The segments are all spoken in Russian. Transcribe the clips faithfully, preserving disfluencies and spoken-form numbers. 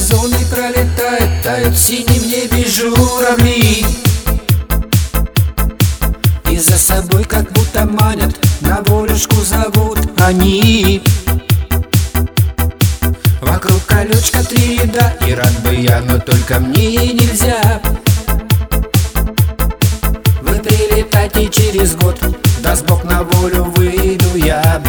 зоны пролетают, тают в синем небе журавли, и за собой как будто манят, на волюшку зовут они. Вокруг колючка три ряда, и рад бы я, но только мне нельзя. Вы прилетайте через год, даст Бог, на волю выйду я.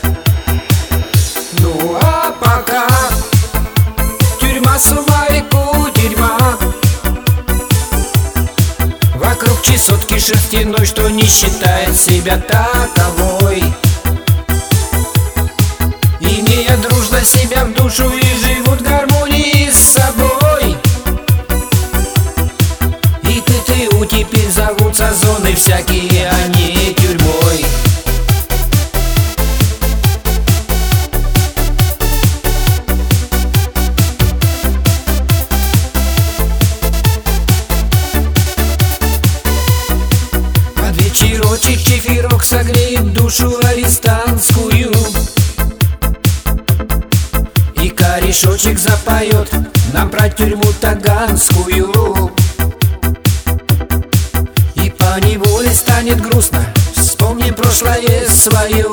Ну а пока тюрьма, сумарику, тюрьма. Вокруг чесотки шерстяной, что не считает себя таковой, имея дружно себя в душу, и живут в гармонии с собой. И ТТУ теперь зовутся зоны всякие, а не тюрьмой. Под вечерочек чефирок согреет душу арестантскую, и корешочек запоет нам про тюрьму таганскую. И поневоле станет грустно, вспомним прошлое свое.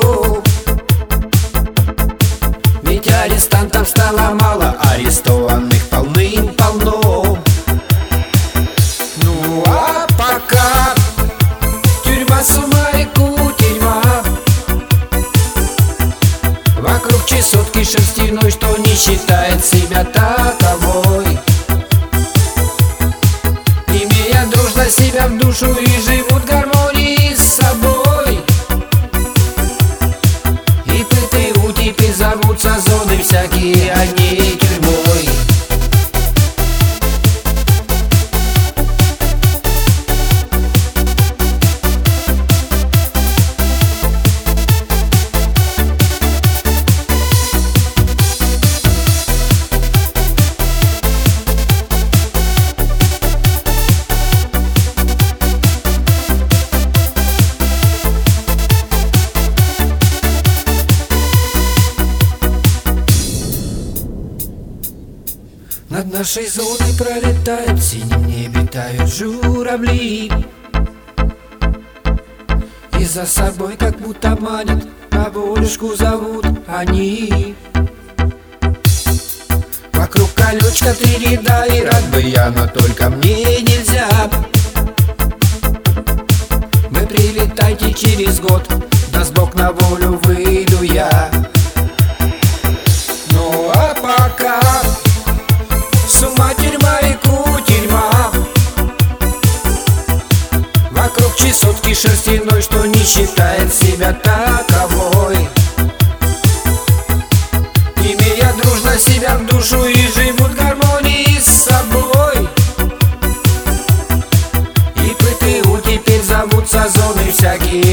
Ведь арестантов стало мало, арестованных полным-полно. Ну а пока тюрьма, сумарику, тюрьма. Вокруг чесотки шерстяной, что не считает себя таковой, имея дружно себя в душу, и живут в гармонии с собой. И ПТУ теперь зовутся зоны всякие, а не тюрьмой. Над нашей зоной пролетают, в синем небе тают журавли, и за собой как будто манят, на волюшку зовут они. Вокруг колючка три ряда, и рад бы я, но только мне нельзя. Вы прилетайте через год, даст Бог, на волю выйду я. Ну а пока с ума тюрьма, реку тюрьма. Вокруг чесотки шерстяной, что не считает себя таковой, имея дружно себя в душу, и живут в гармонии с собой. И ПТУ теперь зовутся зоны всякие,